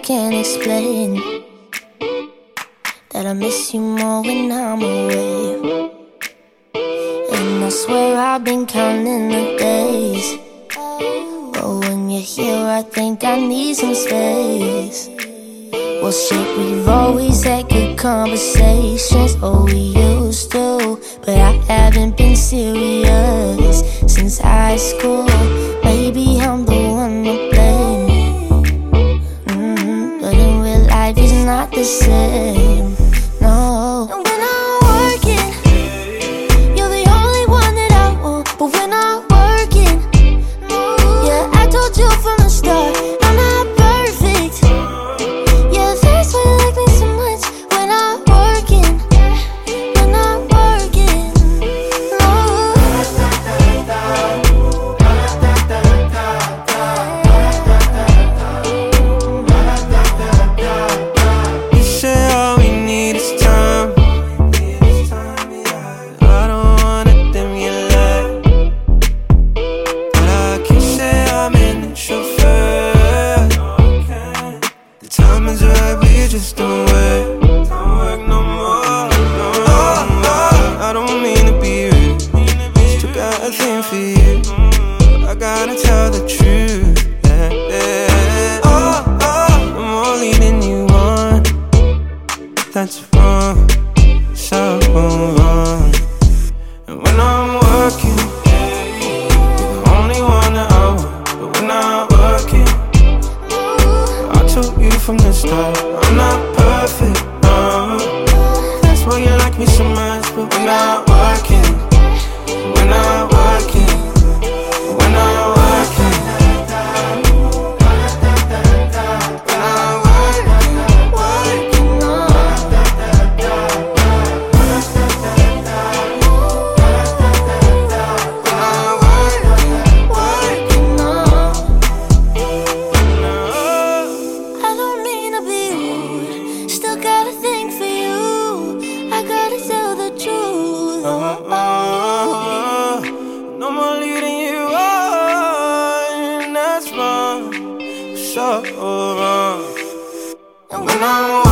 can't explain that I miss you more when I'm away. And I swear I've been counting the days, but when you're here I think I need some space. Well shit, we've always had good conversations, oh we used to, but I haven't been serious since high school. Maybe I'm the one to blame, but in real life it's not the same, no. And when I'm working, you're the only one that I want. But when I'm working, yeah, I told you from the start, I'm not perfect. Yeah, that's why you like me so much. When I'm working, when I'm working, You say all we need is time. I don't wanna dim your light, but I can say I'm in the chauffeur. The time is right, we just don't work no more. I don't mean to be rude, still got a thing for you, but I gotta tell the truth. I'm more leading you on, that's wrong, so wrong. And when I'm working, you're the only one that I want. But when I'm working, I told you from the start, I'm not perfect, no. That's why you like me so much. But when I'm working, when I'm working, when I'm working, when I'm working, I don't mean to be rude, still got a thing for you, I gotta tell the truth. no more leading you on, that's wrong, so wrong. And when I'm